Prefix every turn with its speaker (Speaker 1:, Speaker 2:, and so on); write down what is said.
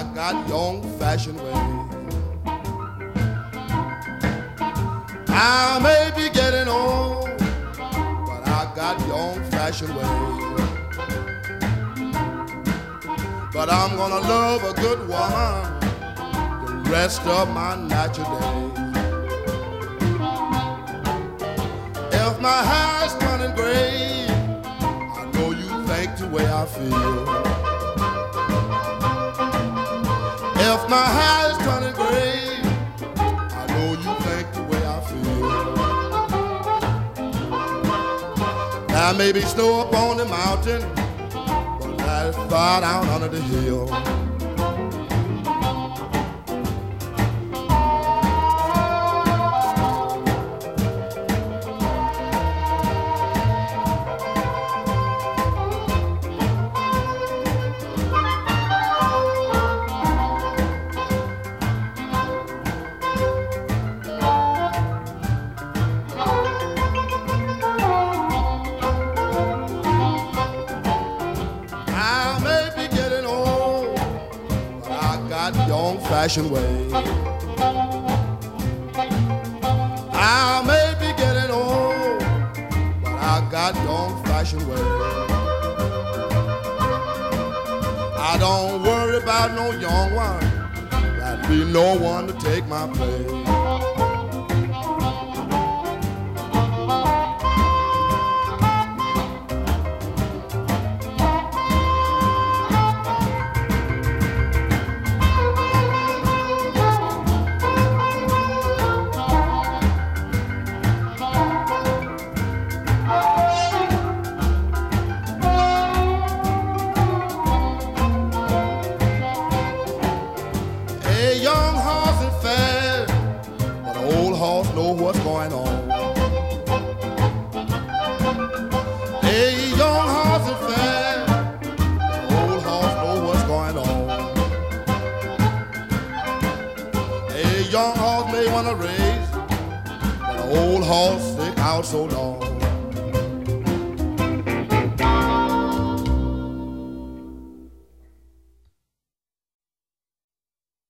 Speaker 1: I got the old-fashioned way. I may be getting old, but I got the old-fashioned way. But I'm gonna love a good woman the rest of my natural days. If my hair's turning gray, I know you think the way I feel. If my hair is turning gray, I know you think the way I feel. There may be snow up on the mountain, but that's far down under the hill. The old-fashioned way. I may be getting old, but I got the old-fashioned way. I don't worry about no young one, there'll be no one to take my place. A young horse is fast, but an old horse knows what's going on. A young horse is fast, but an old horse knows what's going on. A young horse may want to race, but an old horse stick out so long.